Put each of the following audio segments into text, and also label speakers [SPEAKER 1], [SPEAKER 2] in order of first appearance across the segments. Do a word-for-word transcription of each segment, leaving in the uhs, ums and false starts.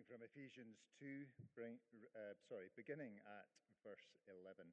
[SPEAKER 1] From Ephesians two, bring, uh, sorry, beginning at verse eleven.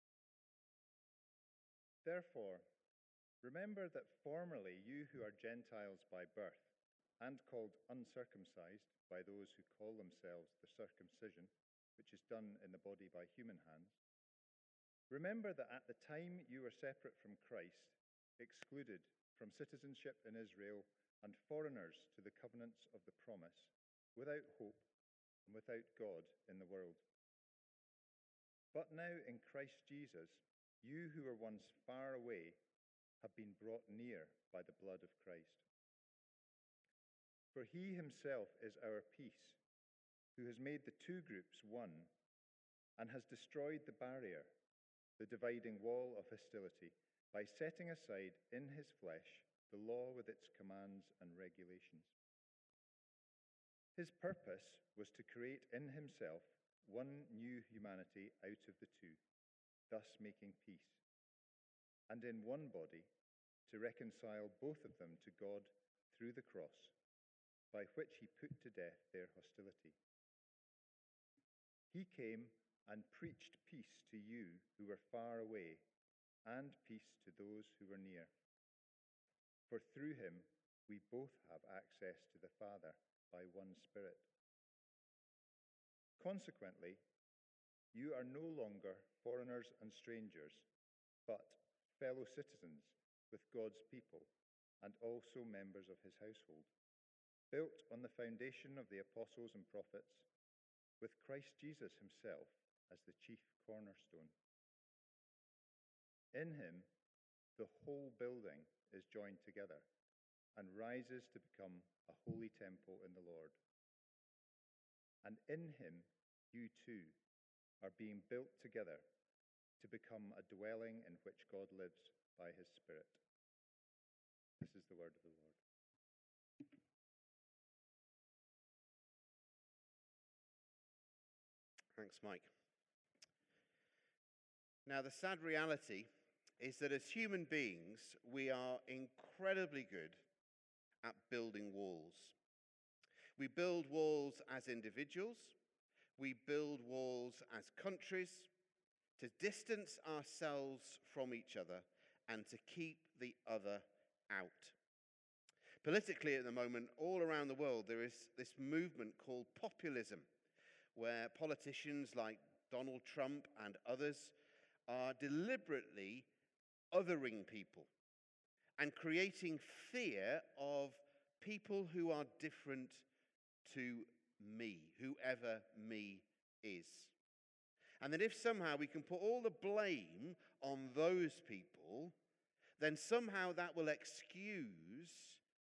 [SPEAKER 1] Therefore, remember that formerly you who are Gentiles by birth and called uncircumcised by those who call themselves the circumcision, which is done in the body by human hands, remember that at the time you were separate from Christ, excluded from citizenship in Israel and foreigners to the covenants of the promise, without hope and without God in the world. But now in Christ Jesus, you who were once far away have been brought near by the blood of Christ. For he himself is our peace, who has made the two groups one and has destroyed the barrier, the dividing wall of hostility, by setting aside in his flesh the law with its commands and regulations. His purpose was to create in himself one new humanity out of the two, thus making peace, and in one body to reconcile both of them to God through the cross, by which he put to death their hostility. He came and preached peace to you who were far away, and peace to those who were near. For through him we both have access to the Father by one Spirit. Consequently, you are no longer foreigners and strangers, but fellow citizens with God's people and also members of his household, built on the foundation of the apostles and prophets, with Christ Jesus himself as the chief cornerstone. In him, the whole building is joined together and rises to become a holy temple in the Lord. And in him, you too are being built together to become a dwelling in which God lives by his Spirit. This is the word of the Lord.
[SPEAKER 2] Thanks, Mike. Now, the sad reality is that as human beings, we are incredibly good at building walls. We build walls as individuals. We build walls as countries to distance ourselves from each other and to keep the other out. Politically, at the moment, all around the world, there is this movement called populism, where politicians like Donald Trump and others are deliberately othering people and creating fear of people who are different to me, whoever me is. And that if somehow we can put all the blame on those people, then somehow that will excuse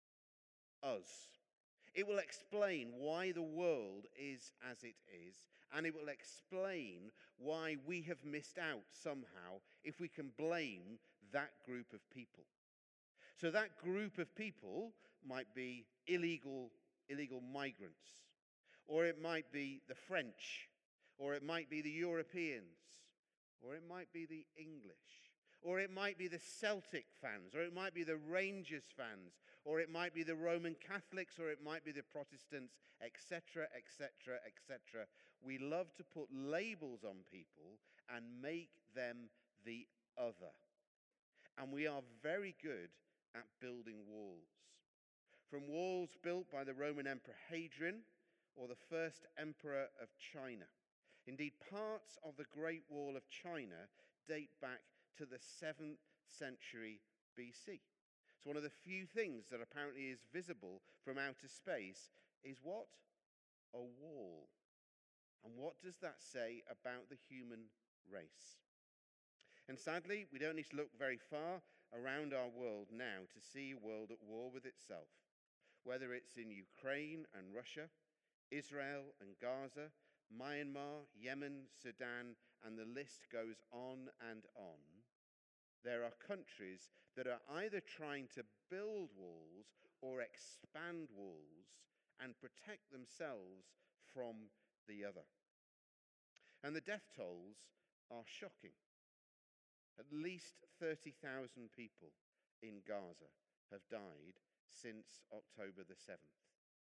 [SPEAKER 2] us. It will explain why the world is as it is, and it will explain why we have missed out somehow if we can blame that group of people. So that group of people might be illegal, illegal migrants, or it might be the French, or it might be the Europeans, or it might be the English, or it might be the Celtic fans, or it might be the Rangers fans, or it might be the Roman Catholics, or it might be the Protestants, et cetera, et cetera, et cetera. We love to put labels on people and make them the other. And we are very good at building walls. From walls built by the Roman Emperor Hadrian, or the first emperor of China. Indeed, parts of the Great Wall of China date back to the seventh century B C. So one of the few things that apparently is visible from outer space is what? A wall. And what does that say about the human race? And sadly, we don't need to look very far around our world now to see a world at war with itself. Whether it's in Ukraine and Russia, Israel and Gaza, Myanmar, Yemen, Sudan, and the list goes on and on. There are countries that are either trying to build walls or expand walls and protect themselves from the other. And the death tolls are shocking. At least thirty thousand people in Gaza have died since October the seventh.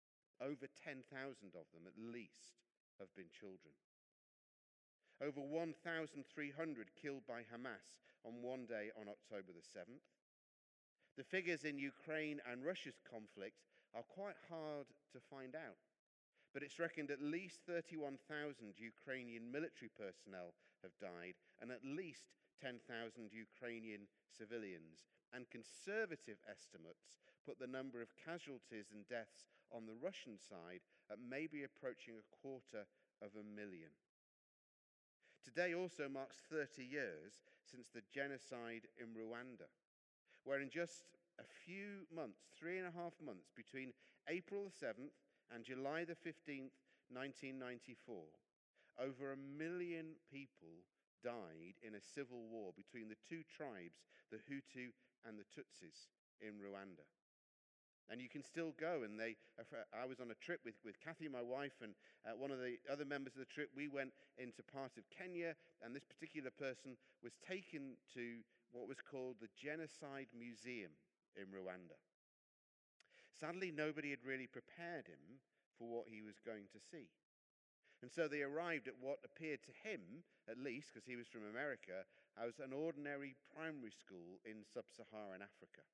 [SPEAKER 2] over ten thousand of them at least have been children. Over one thousand three hundred killed by Hamas on one day on October the seventh. The figures in Ukraine and Russia's conflict are quite hard to find out, but it's reckoned at least thirty-one thousand Ukrainian military personnel have died and at least ten thousand Ukrainian civilians. And conservative estimates put the number of casualties and deaths on the Russian side at maybe approaching a quarter of a million. Today also marks thirty years since the genocide in Rwanda, where in just a few months, three and a half months, between April the seventh and July the fifteenth, nineteen ninety-four, over a million people died in a civil war between the two tribes, the Hutu and the Tutsis in Rwanda. And you can still go, and they, I was on a trip with, with Kathy, my wife, and uh, one of the other members of the trip. We went into part of Kenya, and this particular person was taken to what was called the Genocide Museum in Rwanda. Sadly, nobody had really prepared him for what he was going to see. And so they arrived at what appeared to him, at least, because he was from America, as an ordinary primary school in sub-Saharan Africa.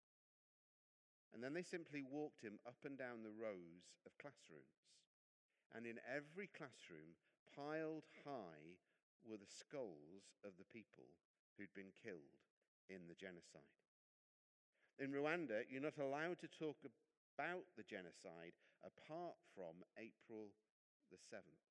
[SPEAKER 2] And then they simply walked him up and down the rows of classrooms. And in every classroom, piled high, were the skulls of the people who'd been killed in the genocide. In Rwanda, you're not allowed to talk about the genocide apart from April the seventh.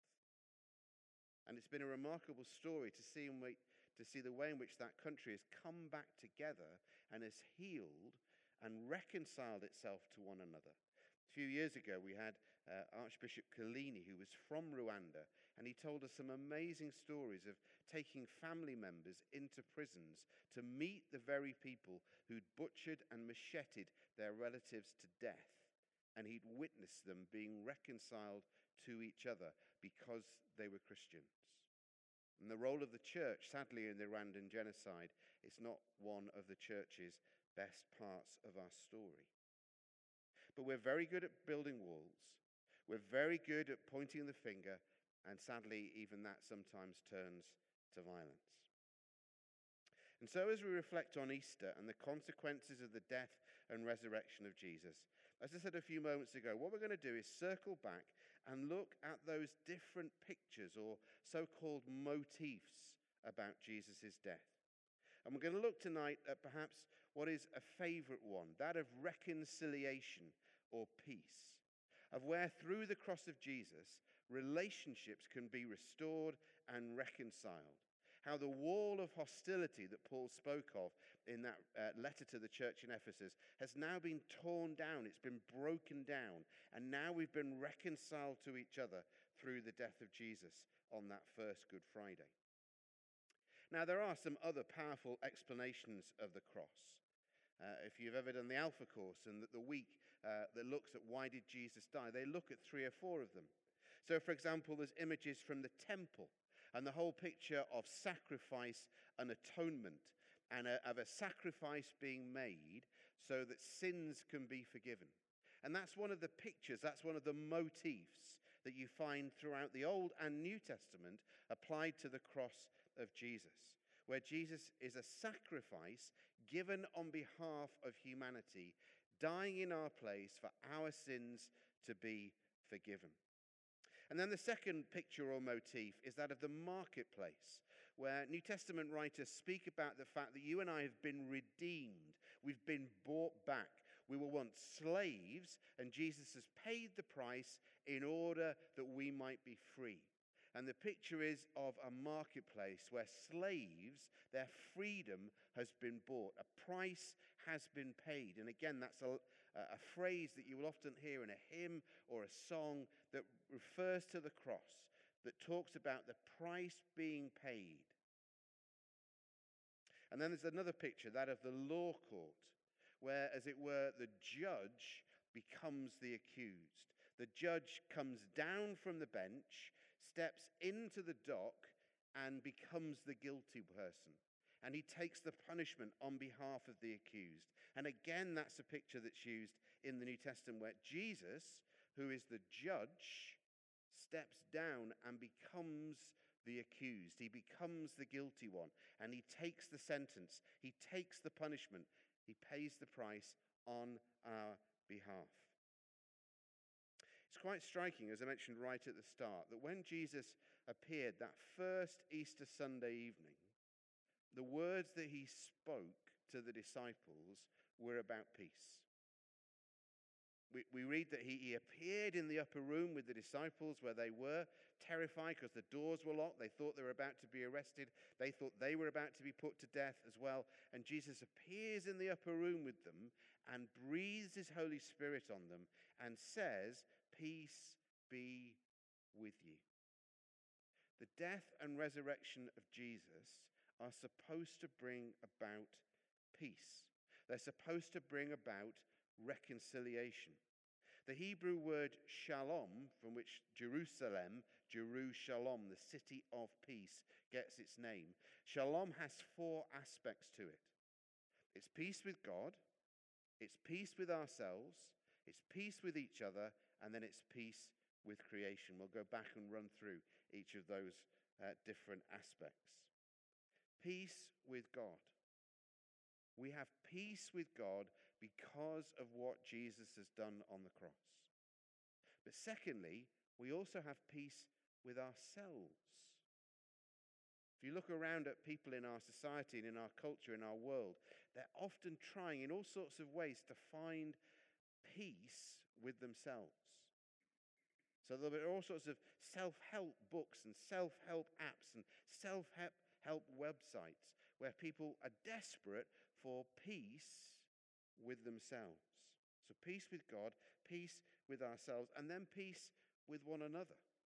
[SPEAKER 2] And it's been a remarkable story to see, in way, to see the way in which that country has come back together and has healed and reconciled itself to one another. A few years ago, we had uh, Archbishop Kalini, who was from Rwanda, and he told us some amazing stories of taking family members into prisons to meet the very people who'd butchered and macheted their relatives to death. And he'd witnessed them being reconciled to each other because they were Christians. And the role of the church, sadly, in the Rwandan genocide, is not one of the church's best parts of our story. But we're very good at building walls. We're very good at pointing the finger, and sadly, even that sometimes turns to violence. And so as we reflect on Easter and the consequences of the death and resurrection of Jesus, as I said a few moments ago, what we're going to do is circle back and look at those different pictures or so-called motifs about Jesus' death. And we're going to look tonight at perhaps what is a favorite one, that of reconciliation or peace, of where through the cross of Jesus, relationships can be restored and reconciled. How the wall of hostility that Paul spoke of in that uh, letter to the church in Ephesus has now been torn down, it's been broken down, and now we've been reconciled to each other through the death of Jesus on that first Good Friday. Now, there are some other powerful explanations of the cross. Uh, if you've ever done the Alpha course and the, the week uh, that looks at why did Jesus die, they look at three or four of them. So, for example, there's images from the temple and the whole picture of sacrifice and atonement, and a, of a sacrifice being made so that sins can be forgiven. And that's one of the pictures, that's one of the motifs that you find throughout the Old and New Testament applied to the cross of Jesus, where Jesus is a sacrifice given on behalf of humanity, dying in our place for our sins to be forgiven. And then the second picture or motif is that of the marketplace, where New Testament writers speak about the fact that you and I have been redeemed. We've been bought back. We were once slaves, and Jesus has paid the price in order that we might be free. And the picture is of a marketplace where slaves, their freedom has been bought. A price has been paid. And again, that's a, a phrase that you will often hear in a hymn or a song that refers to the cross, that talks about the price being paid. And then there's another picture, that of the law court, where, as it were, the judge becomes the accused. The judge comes down from the bench, steps into the dock, and becomes the guilty person. And he takes the punishment on behalf of the accused. And again, that's a picture that's used in the New Testament, where Jesus, who is the judge, steps down and becomes the accused. He becomes the guilty one, and he takes the sentence. He takes the punishment. He pays the price on our behalf. It's quite striking, as I mentioned right at the start, that when Jesus appeared that first Easter Sunday evening, the words that he spoke to the disciples were about peace. We, we read that he, he appeared in the upper room with the disciples where they were, terrified because the doors were locked. They thought they were about to be arrested. They thought they were about to be put to death as well. And Jesus appears in the upper room with them and breathes his Holy Spirit on them and says, "Peace be with you." The death and resurrection of Jesus are supposed to bring about peace. They're supposed to bring about reconciliation. The Hebrew word shalom, from which Jerusalem, Jeru-shalom, the city of peace, gets its name. Shalom has four aspects to it. It's peace with God, it's peace with ourselves, it's peace with each other, and then it's peace with creation. We'll go back and run through each of those uh, different aspects. Peace with God. We have peace with God because of what Jesus has done on the cross. But secondly, we also have peace with ourselves. If you look around at people in our society and in our culture, in our world, they're often trying in all sorts of ways to find peace with themselves. So there are all sorts of self-help books and self-help apps and self-help websites where people are desperate for peace with themselves. So peace with God, peace with ourselves, and then peace with one another.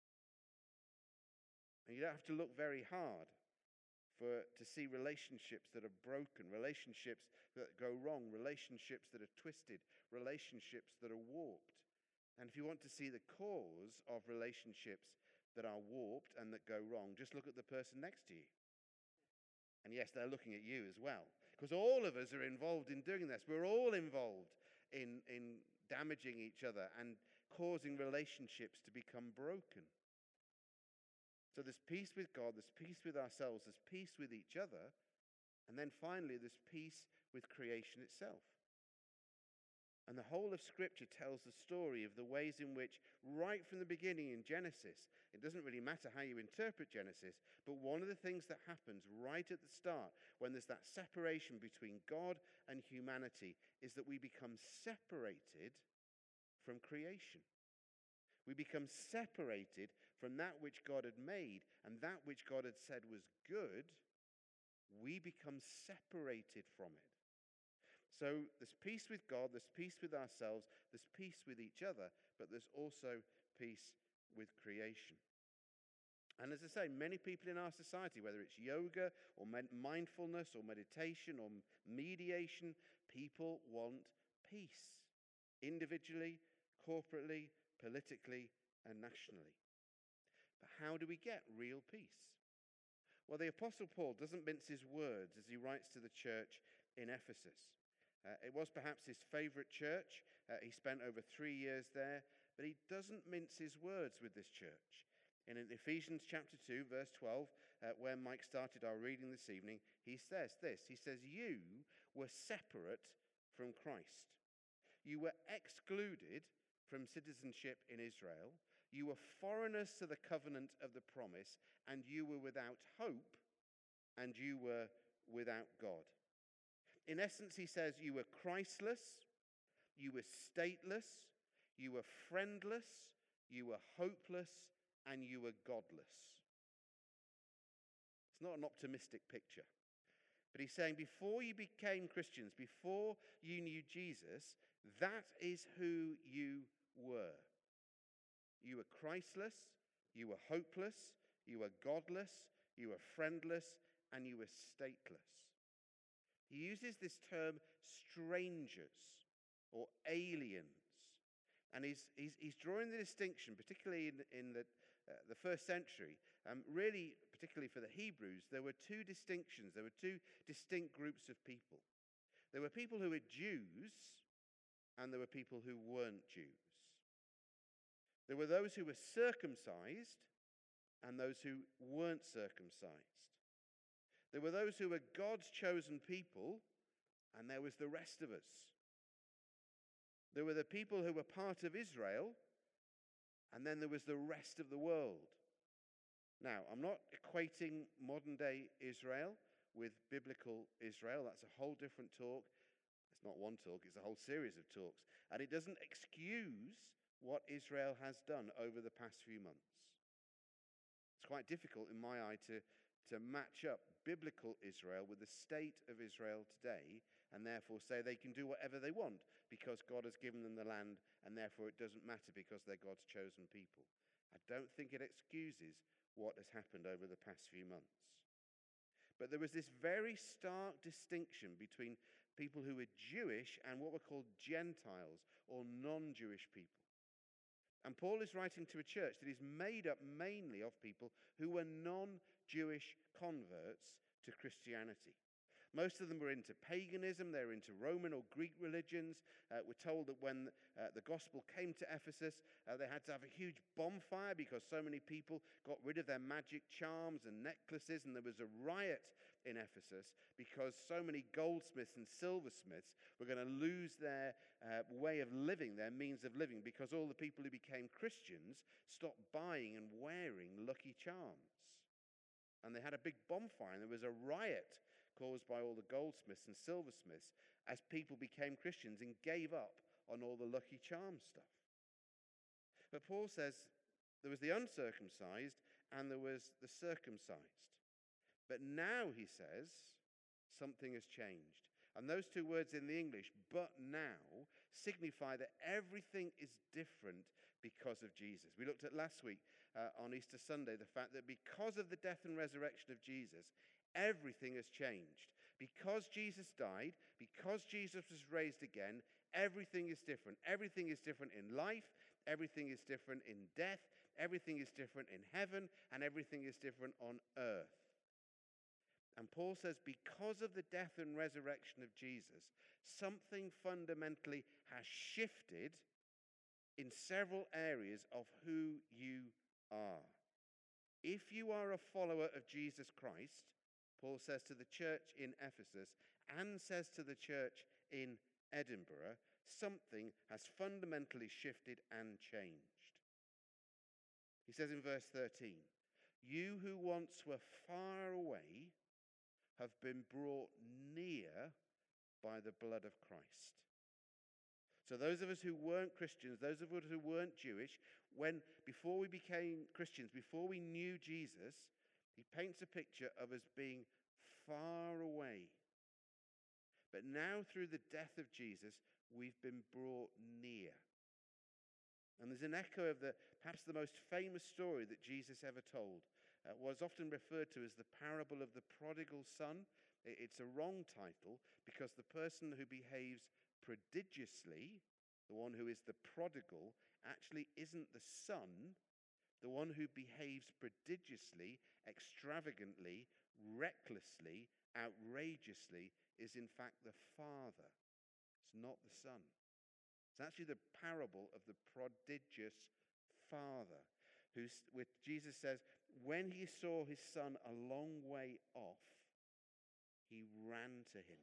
[SPEAKER 2] And you don't have to look very hard for to see relationships that are broken, relationships that go wrong, relationships that are twisted, relationships that are warped. And if you want to see the cause of relationships that are warped and that go wrong, just look at the person next to you. And yes, they're looking at you as well. Because all of us are involved in doing this. We're all involved in, in damaging each other and causing relationships to become broken. So there's peace with God, there's peace with ourselves, there's peace with each other, and then finally there's peace with creation itself. And the whole of Scripture tells the story of the ways in which, right from the beginning in Genesis, it doesn't really matter how you interpret Genesis, but one of the things that happens right at the start, when there's that separation between God and humanity, is that we become separated from creation. We become separated from that which God had made and that which God had said was good. We become separated from it. So there's peace with God, there's peace with ourselves, there's peace with each other, but there's also peace with creation. And as I say, many people in our society, whether it's yoga or mindfulness or meditation or mediation, people want peace. Individually, corporately, politically, and nationally. But how do we get real peace? Well, the Apostle Paul doesn't mince his words as he writes to the church in Ephesus. Uh, it was perhaps his favorite church. Uh, he spent over three years there, but he doesn't mince his words with this church. And in Ephesians chapter two, verse twelve, uh, where Mike started our reading this evening, he says this. He says, "You were separate from Christ. You were excluded from citizenship in Israel. You were foreigners to the covenant of the promise, and you were without hope, and you were without God." In essence, he says you were Christless, you were stateless, you were friendless, you were hopeless, and you were godless. It's not an optimistic picture. But he's saying before you became Christians, before you knew Jesus, that is who you were. You were Christless, you were hopeless, you were godless, you were friendless, and you were stateless. He uses this term strangers or aliens. And he's, he's, he's drawing the distinction, particularly in, in the, uh, the first century, um, really, particularly for the Hebrews, there were two distinctions. There were two distinct groups of people. There were people who were Jews, and there were people who weren't Jews. There were those who were circumcised and those who weren't circumcised. There were those who were God's chosen people, and there was the rest of us. There were the people who were part of Israel, and then there was the rest of the world. Now, I'm not equating modern-day Israel with biblical Israel. That's a whole different talk. It's not one talk, it's a whole series of talks. And it doesn't excuse what Israel has done over the past few months. It's quite difficult in my eye to, to match up biblical Israel with the state of Israel today and therefore say they can do whatever they want because God has given them the land and therefore it doesn't matter because they're God's chosen people. I don't think it excuses what has happened over the past few months. But there was this very stark distinction between people who were Jewish and what were called Gentiles or non-Jewish people. And Paul is writing to a church that is made up mainly of people who were non-Jewish converts to Christianity. Most of them were into paganism, they were into Roman or Greek religions. Uh, we're told that when uh, the gospel came to Ephesus, uh, they had to have a huge bonfire because so many people got rid of their magic charms and necklaces, and there was a riot in Ephesus because so many goldsmiths and silversmiths were going to lose their uh, way of living, their means of living, because all the people who became Christians stopped buying and wearing Lucky Charms. And they had a big bonfire, and there was a riot caused by all the goldsmiths and silversmiths as people became Christians and gave up on all the Lucky Charms stuff. But Paul says there was the uncircumcised and there was the circumcised. But now, he says, something has changed. And those two words in the English, but now, signify that everything is different because of Jesus. We looked at last week uh, on Easter Sunday the fact that because of the death and resurrection of Jesus, everything has changed. Because Jesus died, because Jesus was raised again, everything is different. Everything is different in life, everything is different in death, everything is different in heaven, and everything is different on earth. And Paul says, because of the death and resurrection of Jesus, something fundamentally has shifted in several areas of who you are. If you are a follower of Jesus Christ, Paul says to the church in Ephesus and says to the church in Edinburgh, something has fundamentally shifted and changed. He says in verse thirteen, you who once were far away have been brought near by the blood of Christ. So those of us who weren't Christians, those of us who weren't Jewish, when before we became Christians, before we knew Jesus, he paints a picture of us being far away. But now through the death of Jesus, we've been brought near. And there's an echo of the perhaps the most famous story that Jesus ever told. Uh, was often referred to as the parable of the prodigal son. It's a wrong title because the person who behaves prodigiously, the one who is the prodigal, actually isn't the son. The one who behaves prodigiously, extravagantly, recklessly, outrageously is in fact the father. It's not the son. It's actually the parable of the prodigious father. Who, with Jesus says, when he saw his son a long way off, he ran to him.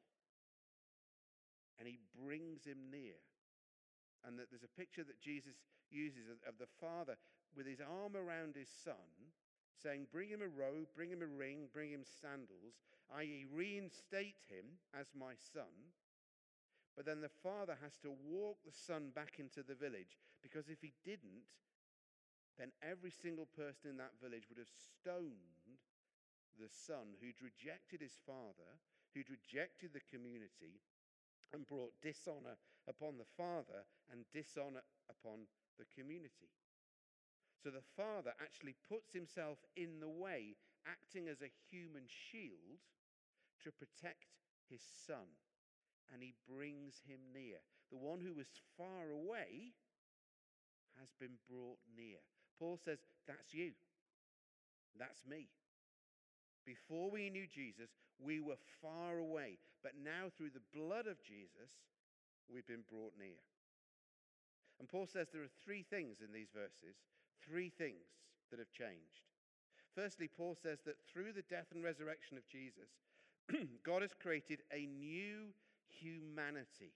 [SPEAKER 2] And he brings him near. And that there's a picture that Jesus uses of, of the father with his arm around his son, saying, bring him a robe, bring him a ring, bring him sandals, that is reinstate him as my son. But then the father has to walk the son back into the village, because if he didn't, then every single person in that village would have stoned the son who'd rejected his father, who'd rejected the community, and brought dishonor upon the father and dishonor upon the community. So the father actually puts himself in the way, acting as a human shield to protect his son, and he brings him near. The one who was far away has been brought near. Paul says, that's you. That's me. Before we knew Jesus, we were far away. But now through the blood of Jesus, we've been brought near. And Paul says there are three things in these verses, three things that have changed. Firstly, Paul says that through the death and resurrection of Jesus, God has created a new humanity.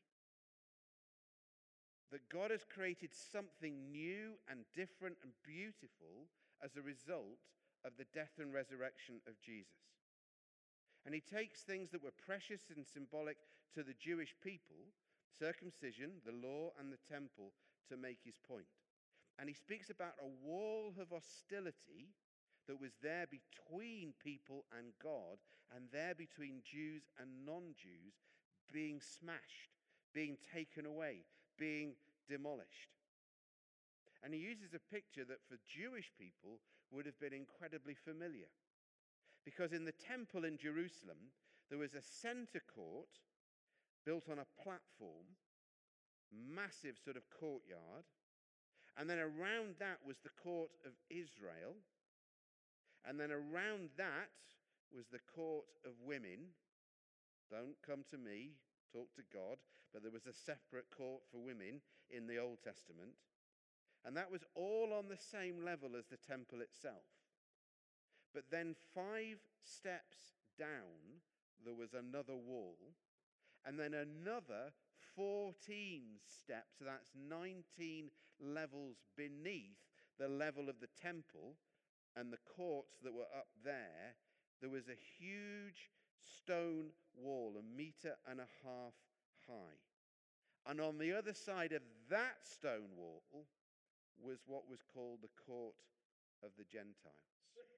[SPEAKER 2] That God has created something new and different and beautiful as a result of the death and resurrection of Jesus. And he takes things that were precious and symbolic to the Jewish people, circumcision, the law, and the temple, to make his point. And he speaks about a wall of hostility that was there between people and God, and there between Jews and non-Jews, being smashed, being taken away, being demolished. And he uses a picture that for Jewish people would have been incredibly familiar. Because in the temple in Jerusalem, there was a center court built on a platform, massive sort of courtyard, and then around that was the court of Israel, and then around that was the court of women. Don't come to me, talk to God, but there was a separate court for women in the Old Testament, and that was all on the same level as the temple itself. But then five steps down, there was another wall, and then another fourteen steps, so that's nineteen levels beneath the level of the temple and the courts that were up there, there was a huge stone wall, a meter and a half high. And on the other side of that stone wall was what was called the court of the Gentiles.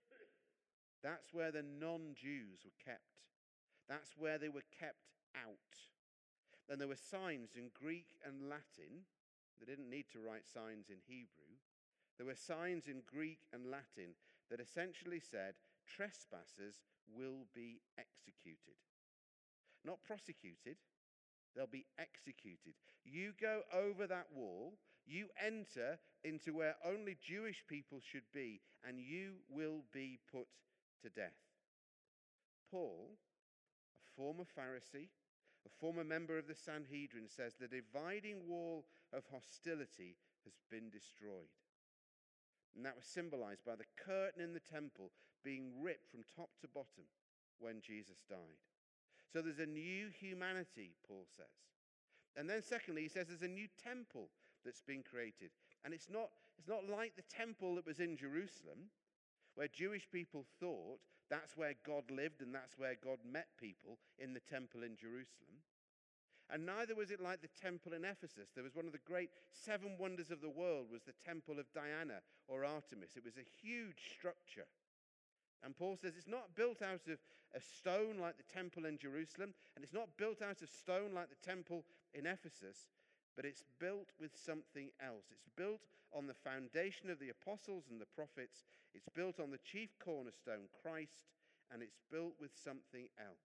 [SPEAKER 2] That's where the non-Jews were kept. That's where they were kept out. And there were signs in Greek and Latin. They didn't need to write signs in Hebrew. There were signs in Greek and Latin that essentially said, trespassers will be executed. Not prosecuted, they'll be executed. You go over that wall, you enter into where only Jewish people should be, and you will be put to death. Paul, a former Pharisee, a former member of the Sanhedrin, says the dividing wall of hostility has been destroyed. And that was symbolized by the curtain in the temple being ripped from top to bottom when Jesus died. So there's a new humanity, Paul says. And then secondly, he says there's a new temple that's been created. And it's not, it's not like the temple that was in Jerusalem, where Jewish people thought that's where God lived and that's where God met people, in the temple in Jerusalem. And neither was it like the temple in Ephesus. There was one of the great seven wonders of the world was the temple of Diana or Artemis. It was a huge structure. And Paul says it's not built out of a stone like the temple in Jerusalem, and it's not built out of stone like the temple in Ephesus, but it's built with something else. It's built on the foundation of the apostles and the prophets. It's built on the chief cornerstone, Christ, and it's built with something else.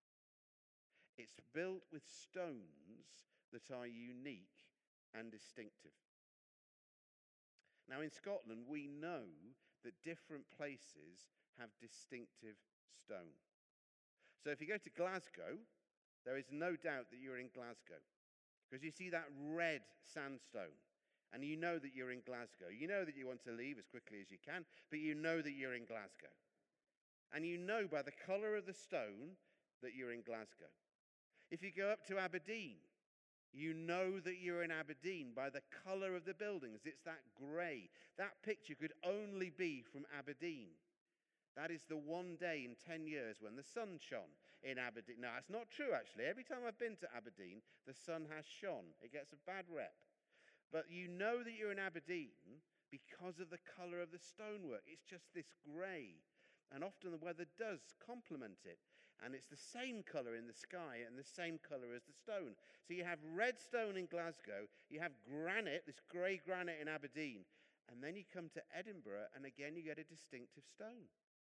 [SPEAKER 2] It's built with stones that are unique and distinctive. Now, in Scotland, we know that different places have distinctive stone. So if you go to Glasgow, there is no doubt that you're in Glasgow, because you see that red sandstone, and you know that you're in Glasgow. You know that you want to leave as quickly as you can, but you know that you're in Glasgow. And you know by the colour of the stone that you're in Glasgow. If you go up to Aberdeen, you know that you're in Aberdeen by the colour of the buildings. It's that grey. That picture could only be from Aberdeen. That is the one day in ten years when the sun shone in Aberdeen. No, that's not true, actually. Every time I've been to Aberdeen, the sun has shone. It gets a bad rep. But you know that you're in Aberdeen because of the colour of the stonework. It's just this grey. And often the weather does complement it. And it's the same colour in the sky and the same colour as the stone. So you have red stone in Glasgow, you have granite, this grey granite in Aberdeen, and then you come to Edinburgh and again you get a distinctive stone.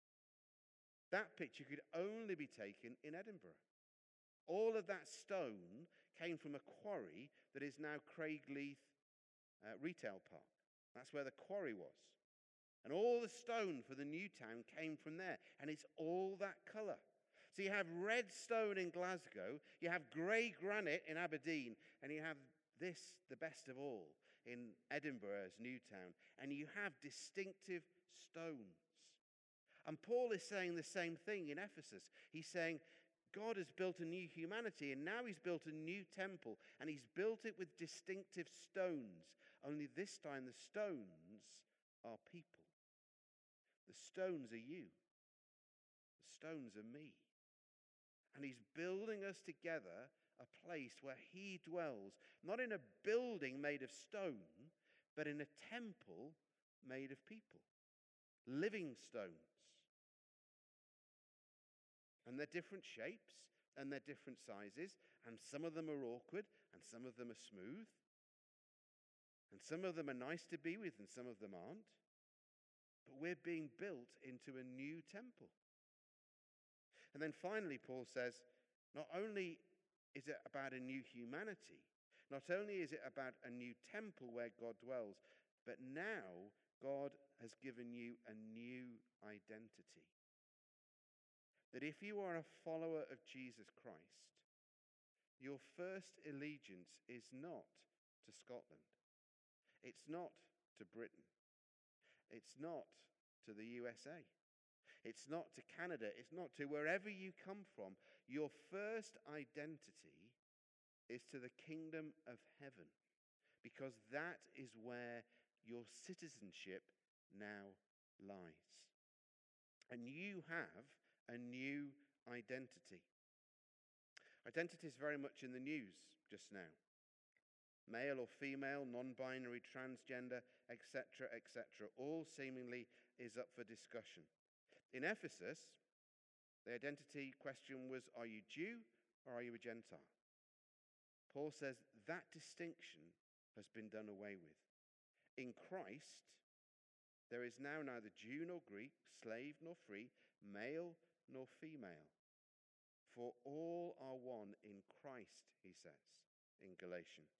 [SPEAKER 2] That picture could only be taken in Edinburgh. All of that stone came from a quarry that is now Craigleith uh, Retail Park. That's where the quarry was. And all the stone for the new town came from there. And it's all that colour. So you have red stone in Glasgow, you have grey granite in Aberdeen, and you have this, the best of all. in Edinburgh as Newtown, and you have distinctive stones. And Paul is saying the same thing in Ephesus. He's saying God has built a new humanity, and now he's built a new temple, and he's built it with distinctive stones. Only this time the stones are people. The stones are you. The stones are me. And he's building us together a place where he dwells, not in a building made of stone, but in a temple made of people, living stones. And they're different shapes, and they're different sizes, and some of them are awkward, and some of them are smooth, and some of them are nice to be with, and some of them aren't. But we're being built into a new temple. And then finally, Paul says, not only is it about a new humanity, not only is it about a new temple where God dwells, but now God has given you a new identity. That if you are a follower of Jesus Christ, your first allegiance is not to Scotland. It's not to Britain. It's not to the U S A. It's not to Canada. It's not to wherever you come from. Your first identity is to the kingdom of heaven, because that is where your citizenship now lies. And you have a new identity. Identity is very much in the news just now. Male or female, non-binary, transgender, et cetera, et cetera, all seemingly is up for discussion. In Ephesus, the identity question was, are you Jew or are you a Gentile? Paul says that distinction has been done away with. In Christ, there is now neither Jew nor Greek, slave nor free, male nor female. For all are one in Christ, he says in Galatians.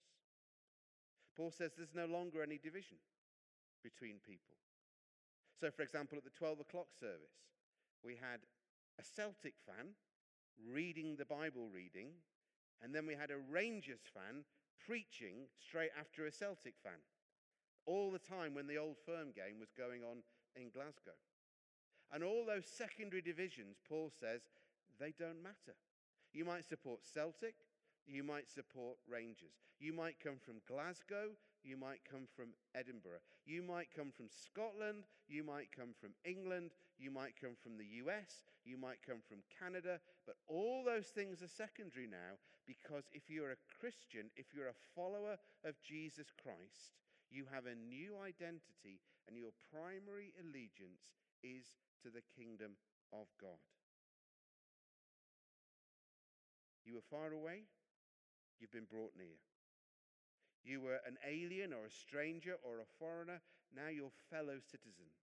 [SPEAKER 2] Paul says there's no longer any division between people. So, for example, at the twelve o'clock service, we had a Celtic fan reading the Bible reading, and then we had a Rangers fan preaching straight after a Celtic fan, all the time when the Old Firm game was going on in Glasgow. And all those secondary divisions, Paul says, they don't matter. You might support Celtic, you might support Rangers. You might come from Glasgow, you might come from Edinburgh. You might come from Scotland, you might come from England, you might come from the U S, you might come from Canada, but all those things are secondary now, because if you're a Christian, if you're a follower of Jesus Christ, you have a new identity, and your primary allegiance is to the kingdom of God. You were far away, you've been brought near. You were an alien or a stranger or a foreigner, now you're fellow citizens.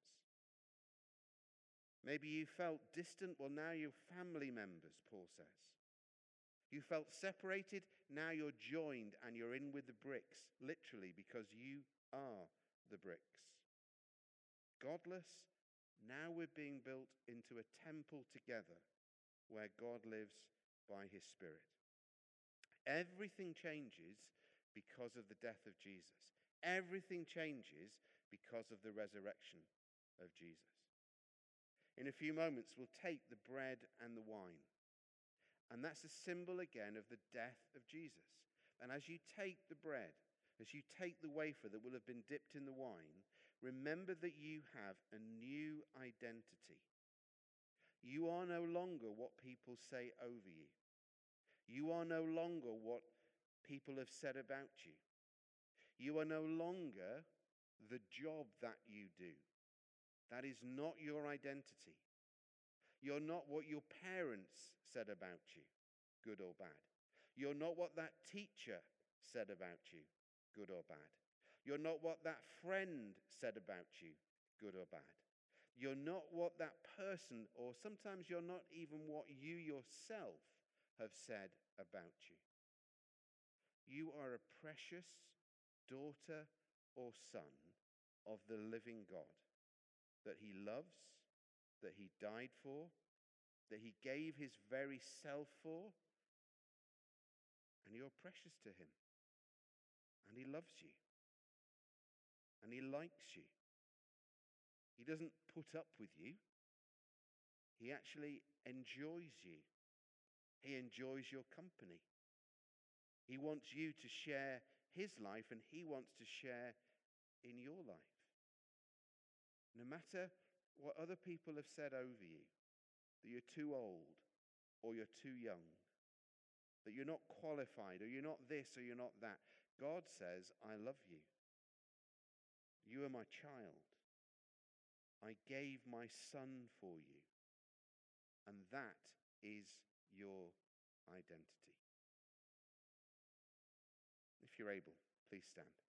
[SPEAKER 2] Maybe you felt distant, well, now you're family members, Paul says. You felt separated, now you're joined and you're in with the bricks, literally, because you are the bricks. Godless, now we're being built into a temple together where God lives by his Spirit. Everything changes because of the death of Jesus. Everything changes because of the resurrection of Jesus. In a few moments, we'll take the bread and the wine. And that's a symbol again of the death of Jesus. And as you take the bread, as you take the wafer that will have been dipped in the wine, remember that you have a new identity. You are no longer what people say over you. You are no longer what people have said about you. You are no longer the job that you do. That is not your identity. You're not what your parents said about you, good or bad. You're not what that teacher said about you, good or bad. You're not what that friend said about you, good or bad. You're not what that person, or sometimes you're not even what you yourself have said about you. You are a precious daughter or son of the living God, that he loves, that he died for, that he gave his very self for, and you're precious to him, and he loves you. and he likes you. He doesn't put up with you. He actually enjoys you. He enjoys your company. He wants you to share his life, and he wants to share in your life. No matter what other people have said over you, that you're too old or you're too young, that you're not qualified or you're not this or you're not that, God says, I love you. You are my child. I gave my son for you. And that is your identity. If you're able, please stand.